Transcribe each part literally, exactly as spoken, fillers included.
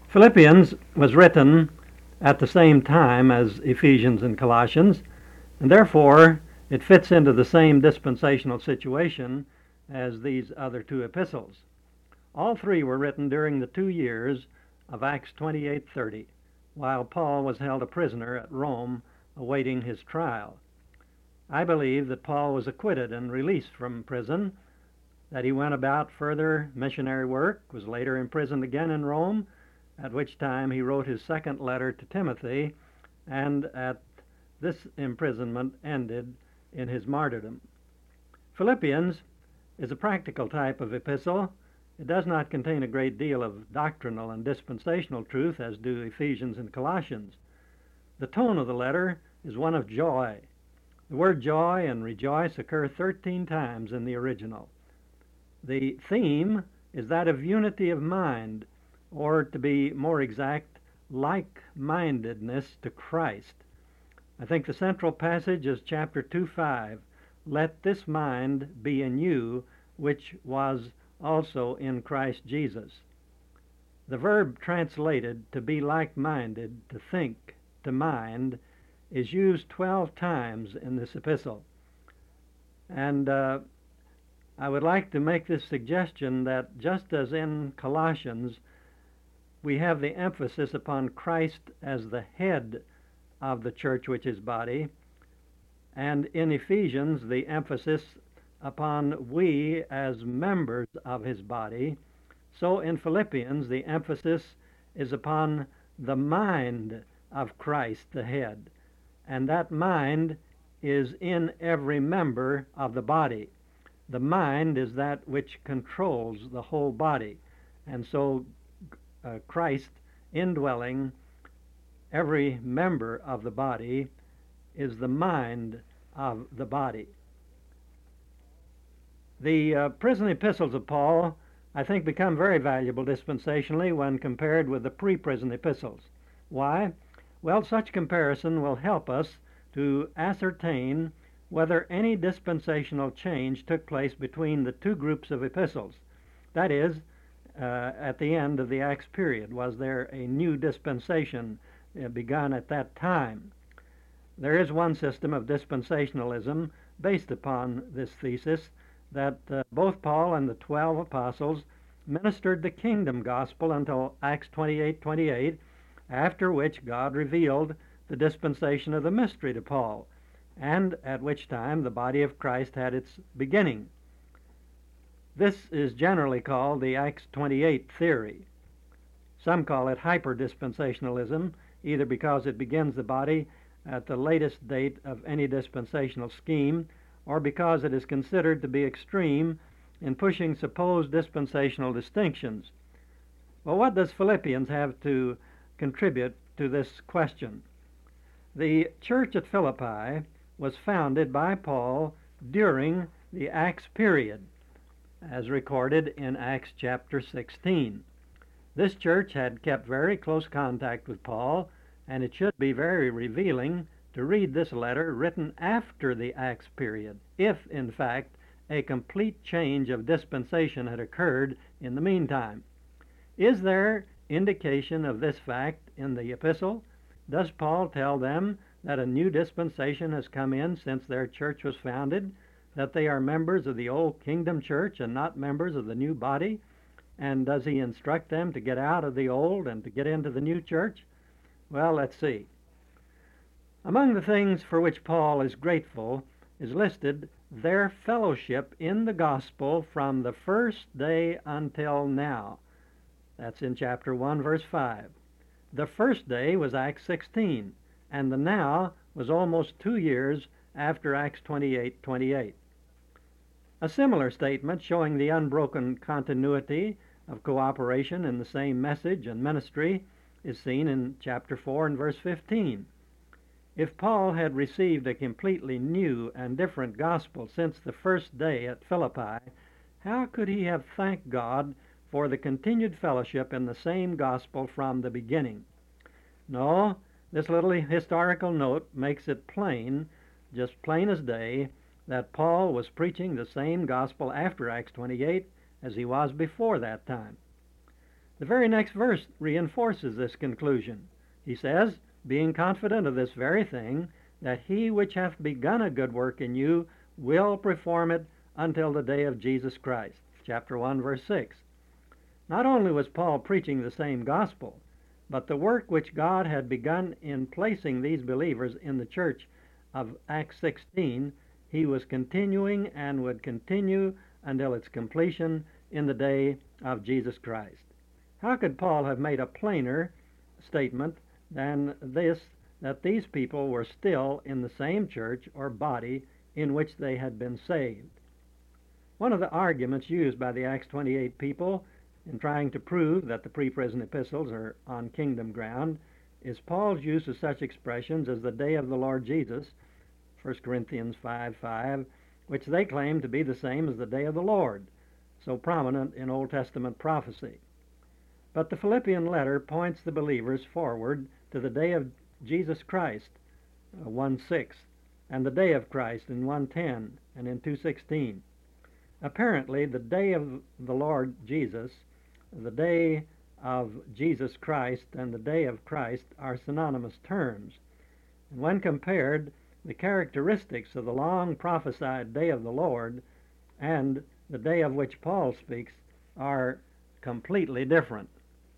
Philippians was written at the same time as Ephesians and Colossians, and therefore it fits into the same dispensational situation as these other two epistles. All three were written during the two years of Acts twenty-eight thirty, while Paul was held a prisoner at Rome awaiting his trial. I believe that Paul was acquitted and released from prison, that he went about further missionary work, was later imprisoned again in Rome, at which time he wrote his second letter to Timothy, and at this imprisonment ended in his martyrdom. Philippians is a practical type of epistle. It does not contain a great deal of doctrinal and dispensational truth as do Ephesians and Colossians. The tone of the letter is one of joy. The word joy and rejoice occur thirteen times in the original. The theme is that of unity of mind, or to be more exact, like-mindedness to Christ. I think the central passage is chapter two five. Let this mind be in you, which was also in Christ Jesus. The verb translated to be like-minded, to think, to mind, is used twelve times in this epistle. And uh, I would like to make this suggestion that just as in Colossians, we have the emphasis upon Christ as the head of the church, which is body, and in Ephesians, the emphasis upon we as members of his body, so in Philippians, the emphasis is upon the mind of Christ, the head, and that mind is in every member of the body. The mind is that which controls the whole body, and so uh, Christ indwelling every member of the body is the mind of the body. The uh, prison epistles of Paul, I think, become very valuable dispensationally when compared with the pre-prison epistles. Why? Well, such comparison will help us to ascertain whether any dispensational change took place between the two groups of epistles. That is, uh, at the end of the Acts period, was there a new dispensation uh, begun at that time? There is one system of dispensationalism based upon this thesis, that uh, both Paul and the twelve apostles ministered the kingdom gospel until Acts twenty-eight twenty-eight, after which God revealed the dispensation of the mystery to Paul, and at which time the body of Christ had its beginning. This is generally called the Acts twenty-eight theory. Some call it hyper-dispensationalism, either because it begins the body at the latest date of any dispensational scheme, or because it is considered to be extreme in pushing supposed dispensational distinctions. Well, what does Philippians have to contribute to this question? The church at Philippi was founded by Paul during the Acts period, as recorded in Acts chapter sixteen. This church had kept very close contact with Paul, and it should be very revealing to read this letter written after the Acts period, if, in fact, a complete change of dispensation had occurred in the meantime. Is there indication of this fact in the epistle? Does Paul tell them that a new dispensation has come in since their church was founded, that they are members of the old kingdom church and not members of the new body? And does he instruct them to get out of the old and to get into the new church? Well, let's see. Among the things for which Paul is grateful is listed their fellowship in the gospel from the first day until now. That's in chapter one, verse five. The first day was Acts sixteen, and the now was almost two years after Acts twenty-eight twenty-eight. A similar statement showing the unbroken continuity of cooperation in the same message and ministry is seen in chapter four and verse fifteen. If Paul had received a completely new and different gospel since the first day at Philippi, how could he have thanked God for the continued fellowship in the same gospel from the beginning? No, this little historical note makes it plain, just plain as day, that Paul was preaching the same gospel after Acts twenty-eight as he was before that time. The very next verse reinforces this conclusion. He says, being confident of this very thing, that he which hath begun a good work in you will perform it until the day of Jesus Christ. Chapter one, verse six. Not only was Paul preaching the same gospel, but the work which God had begun in placing these believers in the church of Acts sixteen, he was continuing and would continue until its completion in the day of Jesus Christ. How could Paul have made a plainer statement than this, that these people were still in the same church or body in which they had been saved? One of the arguments used by the Acts twenty-eight people in trying to prove that the pre-prison epistles are on kingdom ground is Paul's use of such expressions as the day of the Lord Jesus, First Corinthians five five, which they claim to be the same as the day of the Lord, so prominent in Old Testament prophecy. But the Philippian letter points the believers forward to the day of Jesus Christ, uh, one six, and the day of Christ in one ten and in two sixteen. Apparently, the day of the Lord Jesus, the day of Jesus Christ, and the day of Christ are synonymous terms. And when compared, the characteristics of the long prophesied day of the Lord and the day of which Paul speaks are completely different.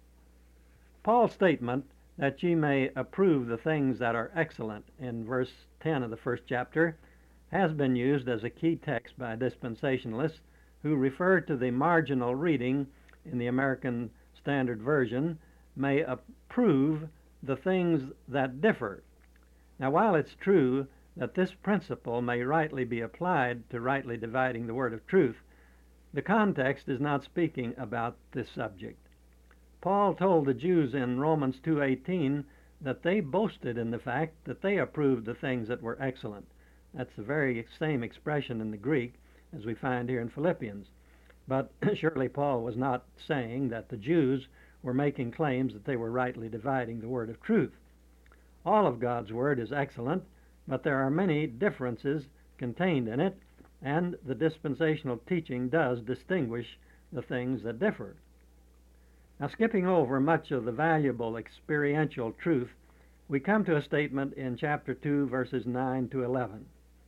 Paul's statement that ye may approve the things that are excellent in verse ten of the first chapter has been used as a key text by dispensationalists who refer to the marginal reading in the American Standard Version, may approve the things that differ. Now, while it's true that this principle may rightly be applied to rightly dividing the word of truth, the context is not speaking about this subject. Paul told the Jews in Romans two eighteen that they boasted in the fact that they approved the things that were excellent. That's the very same expression in the Greek as we find here in Philippians. But surely Paul was not saying that the Jews were making claims that they were rightly dividing the word of truth. All of God's word is excellent, but there are many differences contained in it, and the dispensational teaching does distinguish the things that differ. Now, skipping over much of the valuable experiential truth, we come to a statement in chapter two, verses nine to eleven.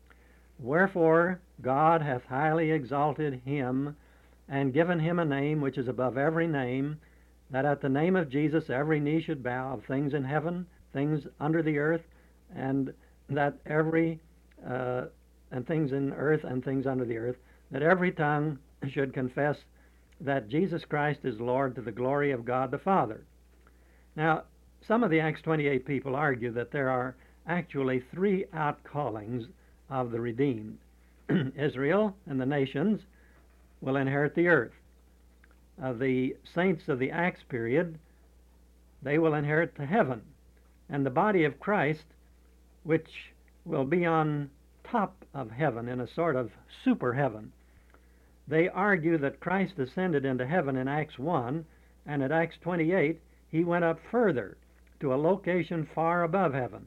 Wherefore God hath highly exalted him, and given him a name which is above every name, that at the name of Jesus every knee should bow, of things in heaven, things under the earth, and that every uh, and things in earth and things under the earth, that every tongue should confess that Jesus Christ is Lord, to the glory of God the Father. Now, some of the Acts twenty-eight people argue that there are actually three outcallings of the redeemed. Israel and the nations will inherit the earth. Uh, the saints of the Acts period, they will inherit the heaven. And the body of Christ, which will be on top of heaven in a sort of super heaven. They argue that Christ ascended into heaven in Acts one, and at Acts twenty-eight he went up further to a location far above heaven.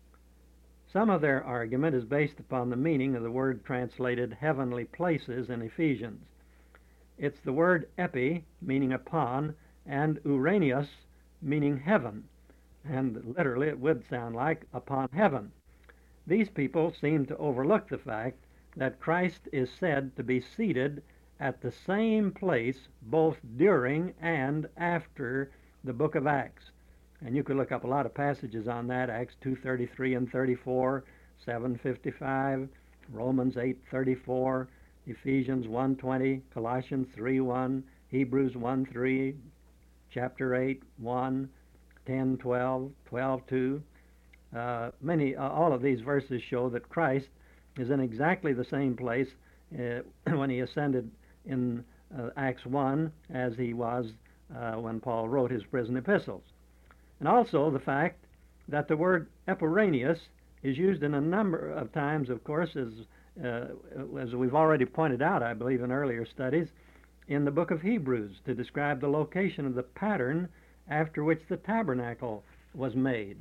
Some of their argument is based upon the meaning of the word translated heavenly places in Ephesians. It's the word epi, meaning upon, and uranius, meaning heaven, and literally it would sound like upon heaven. These people seem to overlook the fact that Christ is said to be seated at the same place both during and after the book of Acts. And you could look up a lot of passages on that, Acts two thirty-three and thirty-four, seven fifty-five, Romans eight thirty-four, Ephesians one twenty, Colossians three one, Hebrews one three, chapter eight one, ten twelve, twelve two. Uh, many, uh, all of these verses show that Christ is in exactly the same place uh, when he ascended in uh, Acts one as he was uh, when Paul wrote his prison epistles. And also the fact that the word epiranius is used in a number of times, of course, as, uh, as we've already pointed out, I believe, in earlier studies, in the book of Hebrews to describe the location of the pattern after which the tabernacle was made.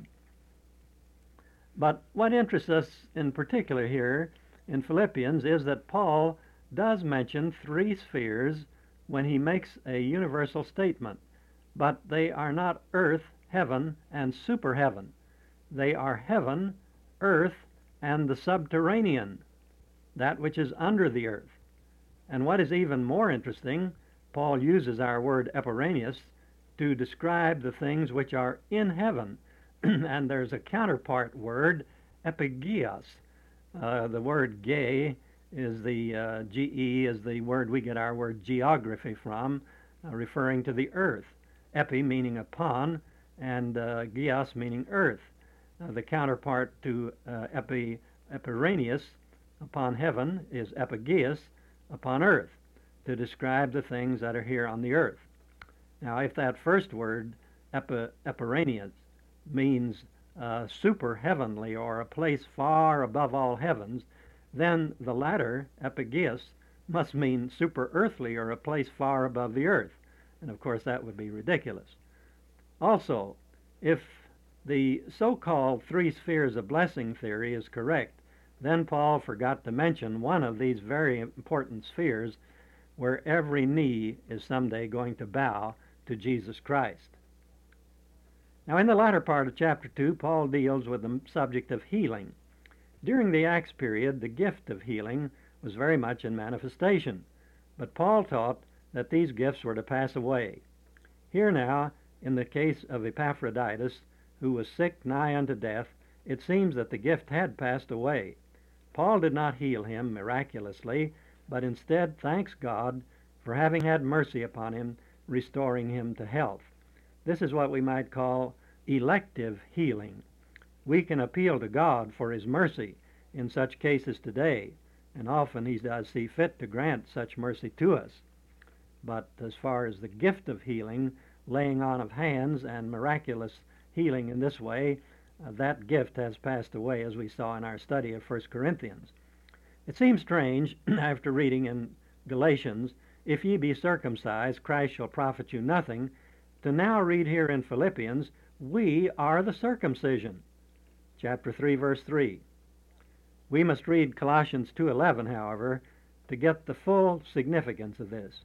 But what interests us in particular here in Philippians is that Paul does mention three spheres when he makes a universal statement. but they are not earth, heaven, and super heaven. They are heaven, earth, and the subterranean, that which is under the earth. And what is even more interesting, Paul uses our word epiranius to describe the things which are in heaven. And there's a counterpart word, epigeos. Uh, the word ge is the, uh, G-E is the word we get our word geography from, uh, referring to the earth. Epi meaning upon, and uh, geos meaning earth. Uh, the counterpart to uh, epi, epiranius, upon heaven, is epigeus, upon earth, to describe the things that are here on the earth. Now, if that first word, epi, epiranius, means uh, super heavenly or a place far above all heavens, then the latter, epigeus, must mean super earthly or a place far above the earth. And of course, that would be ridiculous. Also, if the so-called three spheres of blessing theory is correct, then Paul forgot to mention one of these very important spheres where every knee is someday going to bow to Jesus Christ. Now, in the latter part of chapter two, Paul deals with the subject of healing. During the Acts period, the gift of healing was very much in manifestation, but Paul taught that these gifts were to pass away. Here now, in the case of Epaphroditus, who was sick nigh unto death, it seems that the gift had passed away. Paul did not heal him miraculously, but instead thanks God for having had mercy upon him, restoring him to health. This is what we might call elective healing. We can appeal to God for his mercy in such cases today, and often he does see fit to grant such mercy to us. But as far as the gift of healing, laying on of hands and miraculous healing in this way, uh, that gift has passed away, as we saw in our study of First Corinthians. It seems strange, after reading in Galatians, if ye be circumcised, Christ shall profit you nothing, to now read here in Philippians, we are the circumcision. Chapter three, verse three. We must read Colossians two eleven, however, to get the full significance of this.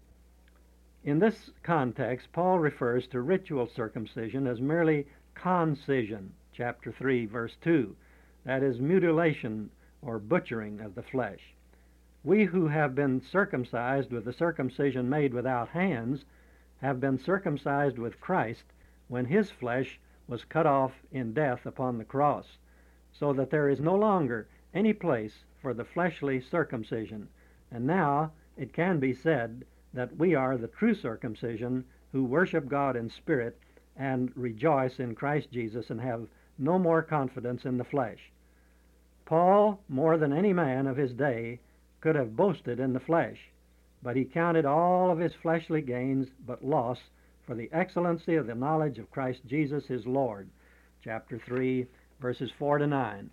In this context, Paul refers to ritual circumcision as merely concision, chapter three, verse two, that is, mutilation or butchering of the flesh. We who have been circumcised with the circumcision made without hands have been circumcised with Christ when his flesh was cut off in death upon the cross, so that there is no longer any place for the fleshly circumcision. And now it can be said that we are the true circumcision who worship God in spirit and rejoice in Christ Jesus and have no more confidence in the flesh. Paul, more than any man of his day, could have boasted in the flesh, but he counted all of his fleshly gains but loss for the excellency of the knowledge of Christ Jesus his Lord. Chapter three, verses four to nine.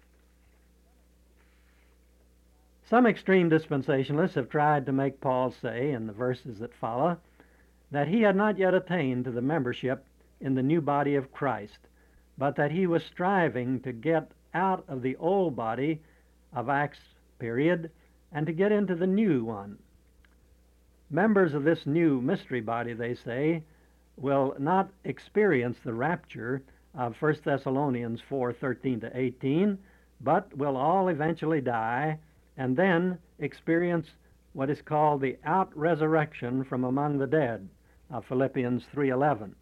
Some extreme dispensationalists have tried to make Paul say, in the verses that follow, that he had not yet attained to the membership in the new body of Christ, but that he was striving to get out of the old body of Acts period and to get into the new one. Members of this new mystery body, they say, will not experience the rapture of First Thessalonians four thirteen to eighteen, but will all eventually die and then experience what is called the out-resurrection from among the dead of Philippians three eleven.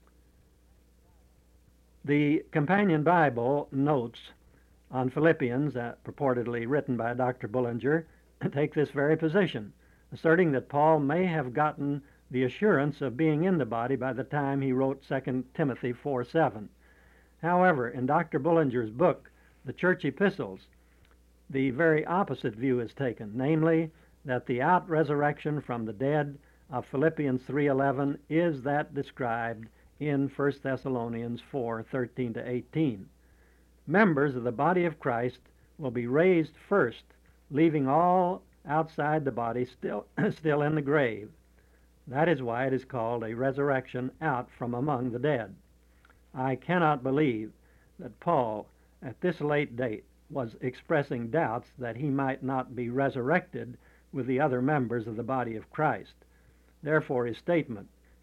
The Companion Bible notes on Philippians, uh, purportedly written by Doctor Bullinger, take this very position, asserting that Paul may have gotten the assurance of being in the body by the time he wrote Second Timothy four seven. However, in Doctor Bullinger's book, The Church Epistles, the very opposite view is taken, namely that the out-resurrection from the dead of Philippians three eleven is that described in First Thessalonians four thirteen to eighteen. Members of the body of Christ will be raised first, leaving all outside the body still, still in the grave. That is why it is called a resurrection out from among the dead. I cannot believe that Paul, at this late date, was expressing doubts that he might not be resurrected with the other members of the body of Christ. Therefore, his statement,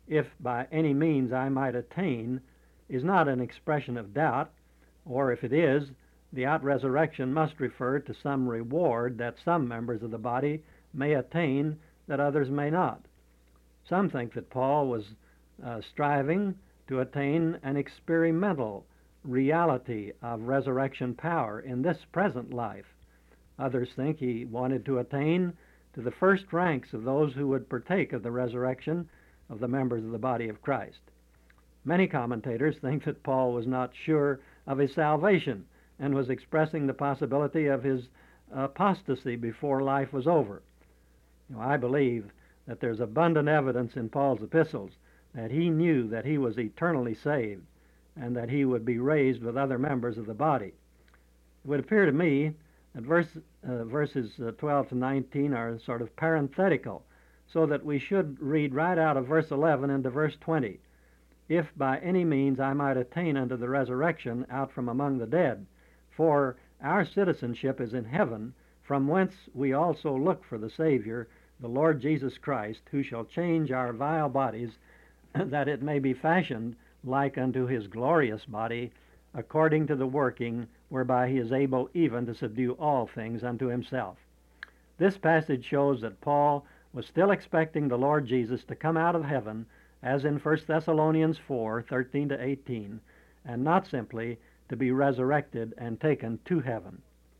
if by any means I might attain, is not an expression of doubt, or if it is, the out-resurrection must refer to some reward that some members of the body may attain that others may not. Some think that Paul was uh, striving to attain an experimental reality of resurrection power in this present life. Others think he wanted to attain to the first ranks of those who would partake of the resurrection of the members of the body of Christ. Many commentators think that Paul was not sure of his salvation and was expressing the possibility of his apostasy before life was over. You know, I believe that there's abundant evidence in Paul's epistles that he knew that he was eternally saved and that he would be raised with other members of the body. It would appear to me that verse, uh, verses uh, twelve to nineteen are sort of parenthetical, so that we should read right out of verse eleven into verse twenty. If by any means I might attain unto the resurrection out from among the dead, for our citizenship is in heaven, from whence we also look for the Savior, the Lord Jesus Christ, who shall change our vile bodies, that it may be fashioned like unto his glorious body, according to the working whereby he is able even to subdue all things unto himself. This passage shows that Paul was still expecting the Lord Jesus to come out of heaven, as in First Thessalonians four, thirteen to eighteen, and not simply to be resurrected and taken to heaven.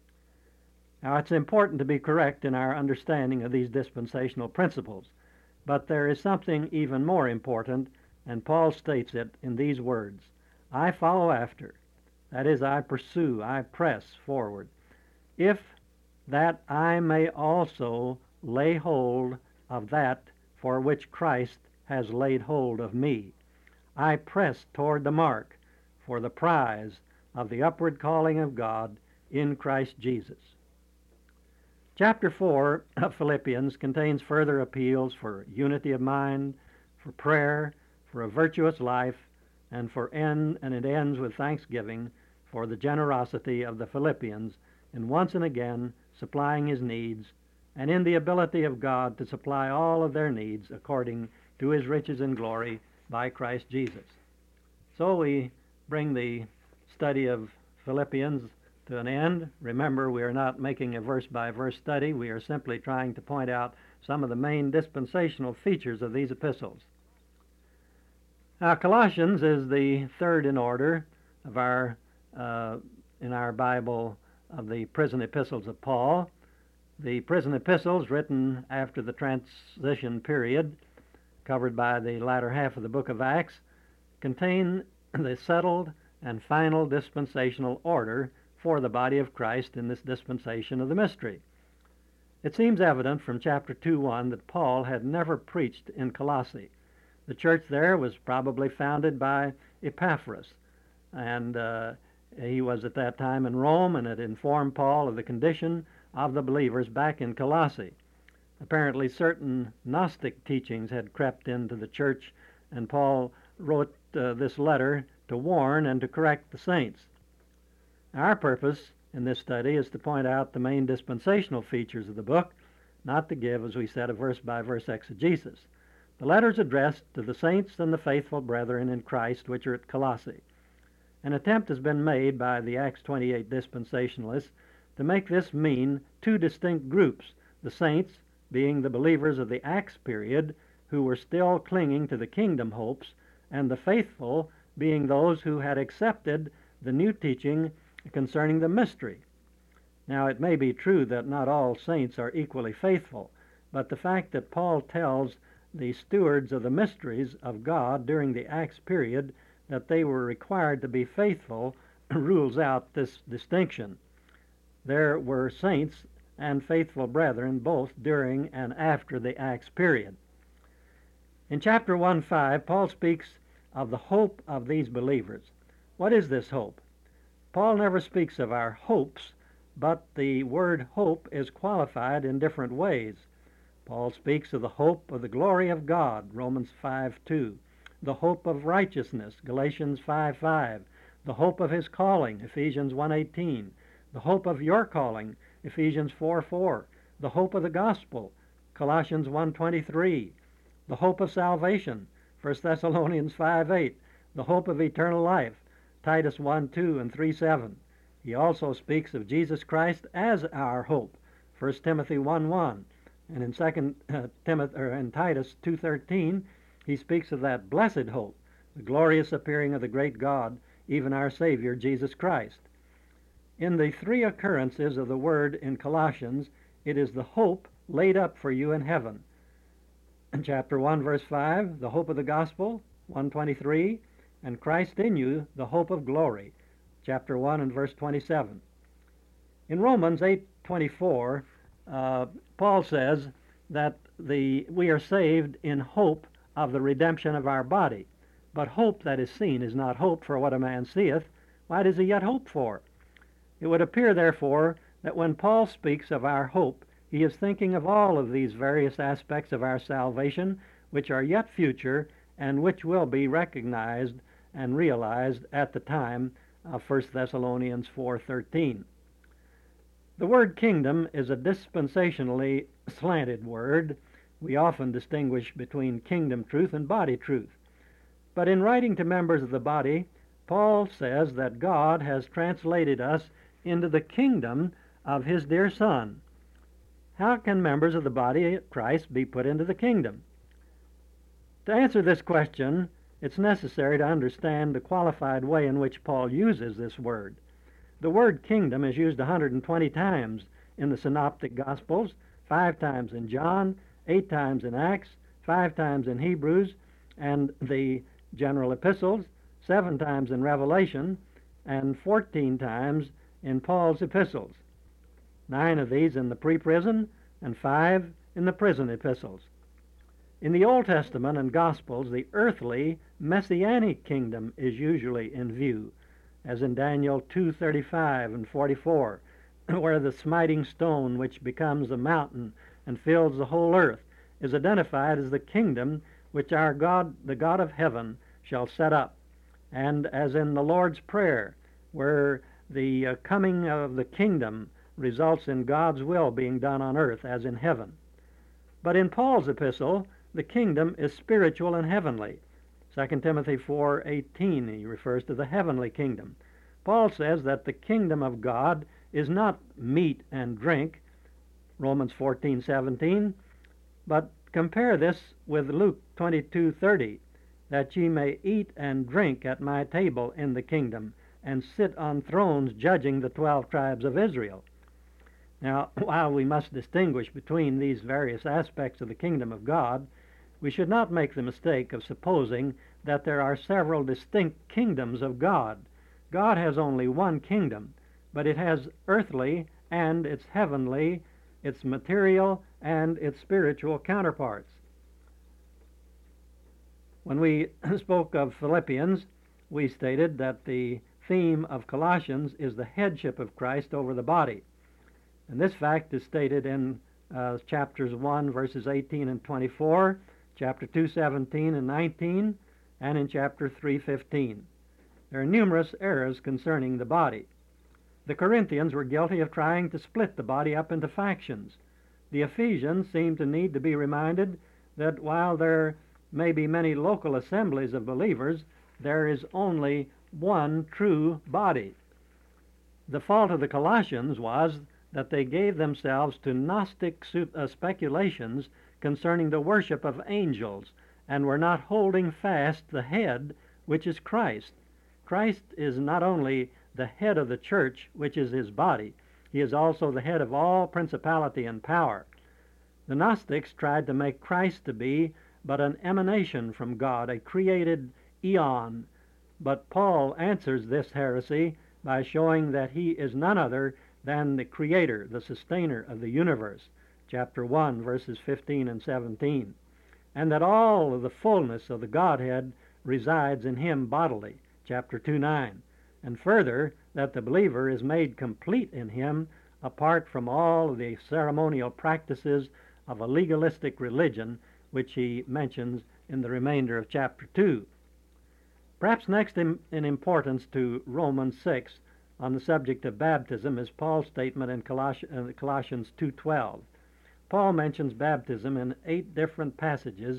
Now, it's important to be correct in our understanding of these dispensational principles, but there is something even more important, and Paul states it in these words: I follow after, that is, I pursue, I press forward, if that I may also lay hold of that for which Christ has laid hold of me. I press toward the mark for the prize of the upward calling of God in Christ Jesus. Chapter four of Philippians contains further appeals for unity of mind, for prayer, for a virtuous life, and for end, and it ends with thanksgiving for the generosity of the Philippians in once and again supplying his needs, and in the ability of God to supply all of their needs according to his riches and glory by Christ Jesus. So we bring the study of Philippians to an end. Remember, we are not making a verse-by-verse study. We are simply trying to point out some of the main dispensational features of these epistles. Now, Colossians is the third in order of our uh, in our Bible of the prison epistles of Paul. The prison epistles, written after the transition period, covered by the latter half of the book of Acts, contain the settled and final dispensational order for the body of Christ in this dispensation of the mystery. It seems evident from chapter two one that Paul had never preached in Colossae. The church there was probably founded by Epaphras, and uh, he was at that time in Rome and had informed Paul of the condition of the believers back in Colossae. Apparently certain Gnostic teachings had crept into the church, and Paul wrote uh, this letter to warn and to correct the saints. Our purpose in this study is to point out the main dispensational features of the book, not to give, as we said, a verse-by-verse exegesis. The letter is addressed to the saints and the faithful brethren in Christ which are at Colossae. An attempt has been made by the Acts twenty-eight dispensationalists to make this mean two distinct groups, the saints being the believers of the Acts period who were still clinging to the kingdom hopes, and the faithful being those who had accepted the new teaching concerning the mystery. Now, it may be true that not all saints are equally faithful, but the fact that Paul tells the stewards of the mysteries of God during the Acts period that they were required to be faithful rules out this distinction. There were saints and faithful brethren both during and after the Acts period. In chapter one five, Paul speaks of the hope of these believers. What is this hope? Paul never speaks of our hopes, but the word hope is qualified in different ways. Paul speaks of the hope of the glory of God, Romans five two, the hope of righteousness, Galatians five five, the hope of his calling, Ephesians one eighteen, the hope of your calling, Ephesians four four, the hope of the gospel, Colossians one twenty-three, the hope of salvation, First Thessalonians five eight, the hope of eternal life, Titus one two and three seven. He also speaks of Jesus Christ as our hope, First Timothy one one. And in Second uh, Timothy or in Titus two thirteen, he speaks of that blessed hope, the glorious appearing of the great God, even our Savior Jesus Christ. In the three occurrences of the word in Colossians, it is the hope laid up for you in heaven. In chapter one, verse five, the hope of the gospel, one twenty-three, and Christ in you, the hope of glory, chapter one and verse twenty-seven. In Romans eight twenty-four, uh, Paul says that the we are saved in hope of the redemption of our body. But hope that is seen is not hope, for what a man seeth, why does he yet hope for? It would appear, therefore, that when Paul speaks of our hope, he is thinking of all of these various aspects of our salvation, which are yet future and which will be recognized and realized at the time of First Thessalonians four thirteen. The word kingdom is a dispensationally slanted word. We often distinguish between kingdom truth and body truth. But in writing to members of the body, Paul says that God has translated us into the kingdom of his dear Son. How can members of the body of Christ be put into the kingdom? To answer this question, it's necessary to understand the qualified way in which Paul uses this word. The word kingdom is used one hundred twenty times in the Synoptic Gospels, five times in John, eight times in Acts, five times in Hebrews, and the general epistles, seven times in Revelation, and fourteen times in Paul's epistles. Nine of these in the pre-prison, and five in the prison epistles. In the Old Testament and Gospels, the earthly messianic kingdom is usually in view, as in Daniel two thirty-five and forty-four, where the smiting stone which becomes a mountain and fills the whole earth is identified as the kingdom which our God, the God of heaven, shall set up, and as in the Lord's Prayer, where the uh, coming of the kingdom results in God's will being done on earth as in heaven. But in Paul's epistle, the kingdom is spiritual and heavenly. Second Timothy four eighteen, he refers to the heavenly kingdom. Paul says that the kingdom of God is not meat and drink, Romans fourteen seventeen, but compare this with Luke twenty-two thirty, that ye may eat and drink at my table in the kingdom, and sit on thrones judging the twelve tribes of Israel. Now, while we must distinguish between these various aspects of the kingdom of God, we should not make the mistake of supposing that there are several distinct kingdoms of God. God has only one kingdom, but it has earthly and its heavenly, its material and its spiritual counterparts. When we spoke of Philippians, we stated that the theme of Colossians is the headship of Christ over the body. And this fact is stated in uh, chapters one, verses eighteen and twenty-four, chapter two, seventeen and nineteen, and in chapter three, fifteen. There are numerous errors concerning the body. The Corinthians were guilty of trying to split the body up into factions. The Ephesians seem to need to be reminded that while there may be many local assemblies of believers, there is only one true body. The fault of the Colossians was that they gave themselves to Gnostic speculations concerning the worship of angels, and were not holding fast the head, which is Christ. Christ is not only the head of the church, which is his body, he is also the head of all principality and power. The Gnostics tried to make Christ to be but an emanation from God, a created eon. But Paul answers this heresy by showing that he is none other than the creator, the sustainer of the universe, chapter one, verses fifteen and seventeen, and that all of the fullness of the Godhead resides in him bodily, chapter two nine, and further, that the believer is made complete in him apart from all of the ceremonial practices of a legalistic religion, which he mentions in the remainder of chapter two. Perhaps next in, in importance to Romans six on the subject of baptism is Paul's statement in Coloss- uh, Colossians two twelve. Paul mentions baptism in eight different passages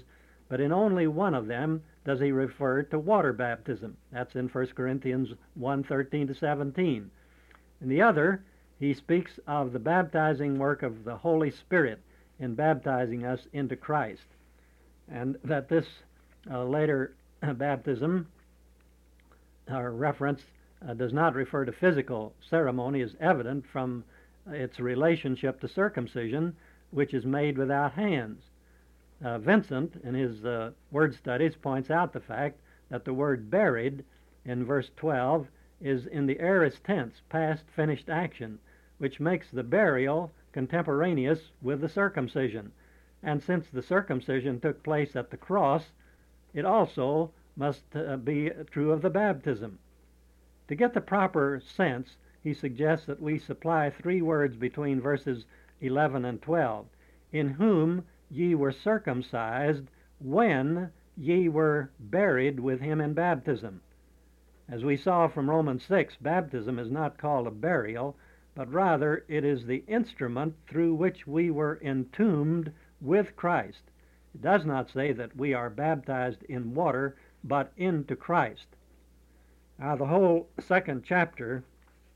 but in only one of them does he refer to water baptism. That's in First Corinthians one, thirteen to seventeen. In the other, he speaks of the baptizing work of the Holy Spirit in baptizing us into Christ, and that this uh, later baptism or reference uh, does not refer to physical ceremony is evident from its relationship to circumcision, which is made without hands. Uh, Vincent, in his uh, word studies, points out the fact that the word buried in verse twelve is in the aorist tense, past finished action, which makes the burial contemporaneous with the circumcision. And since the circumcision took place at the cross, it also must uh, be true of the baptism. To get the proper sense, he suggests that we supply three words between verses eleven and twelve. In whom ye were circumcised when ye were buried with him in baptism. As we saw from Romans six, baptism is not called a burial, but rather it is the instrument through which we were entombed with Christ. It does not say that we are baptized in water, but into Christ. Now, the whole second chapter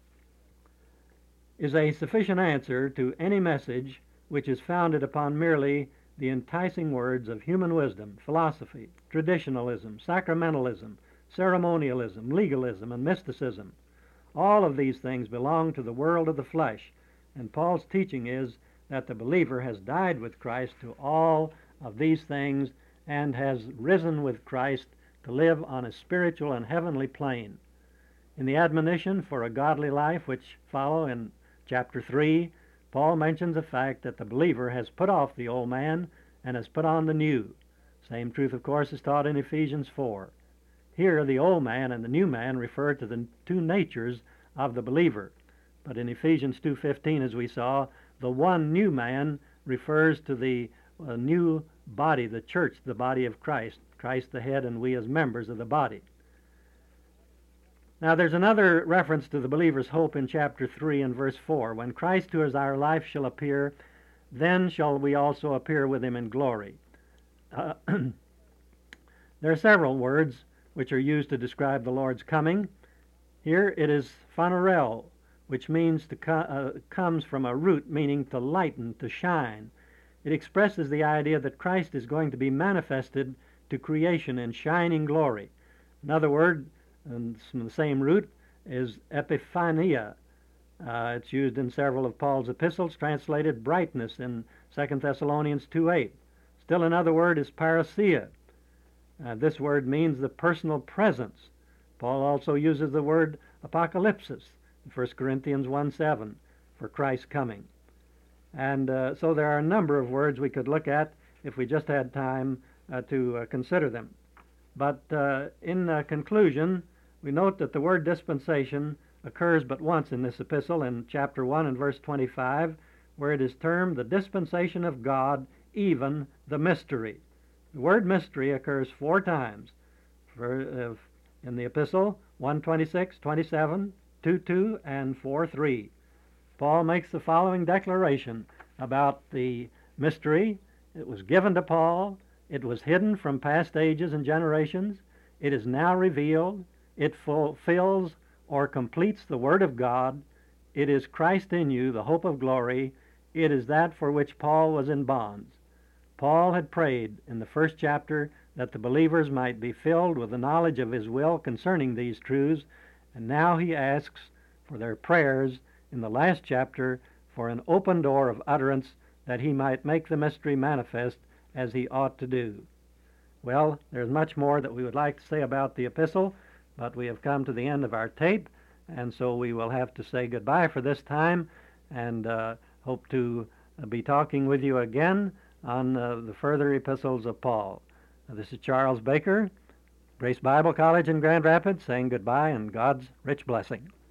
is a sufficient answer to any message which is founded upon merely the enticing words of human wisdom, philosophy, traditionalism, sacramentalism, ceremonialism, legalism, and mysticism. All of these things belong to the world of the flesh, and Paul's teaching is that the believer has died with Christ to all of these things and has risen with Christ to live on a spiritual and heavenly plane. In the admonition for a godly life, which follow in chapter three, Paul mentions the fact that the believer has put off the old man and has put on the new. Same truth, of course, is taught in Ephesians four. Here, the old man and the new man refer to the two natures of the believer. But in Ephesians two fifteen, as we saw, the one new man refers to the uh, new body, the church, the body of Christ, Christ the head, and we as members of the body. Now, there's another reference to the believer's hope in chapter three and verse four. When Christ, who is our life, shall appear, then shall we also appear with him in glory. Uh, there are several words which are used to describe the Lord's coming. Here it is phanerel, which means to co- uh, comes from a root meaning to lighten, to shine. It expresses the idea that Christ is going to be manifested to creation in shining glory. Another word and from the same root is epiphania. Uh, it's used in several of Paul's epistles, translated brightness in Second Thessalonians two eight. Still another word is parousia. Uh, this word means the personal presence. Paul also uses the word apocalypsis in First Corinthians one seven for Christ's coming. And uh, so there are a number of words we could look at if we just had time uh, to uh, consider them. But uh, in uh, conclusion, we note that the word dispensation occurs but once in this epistle, in chapter one and verse twenty-five, where it is termed the dispensation of God, even the mystery. The word mystery occurs four times for, uh, in the epistle, one twenty-six, twenty-seven, two two, and four three. Paul makes the following declaration about the mystery. It was given to Paul. It was hidden from past ages and generations. It is now revealed. It fulfills or completes the Word of God. It is Christ in you, the hope of glory. It is that for which Paul was in bonds. Paul had prayed in the first chapter that the believers might be filled with the knowledge of his will concerning these truths, and now he asks for their prayers in the last chapter for an open door of utterance that he might make the mystery manifest as he ought to do. Well, there's much more that we would like to say about the epistle, but we have come to the end of our tape, and so we will have to say goodbye for this time, and uh, hope to be talking with you again on uh, the further epistles of Paul. Uh, this is Charles Baker, Grace Bible College in Grand Rapids, saying goodbye and God's rich blessing.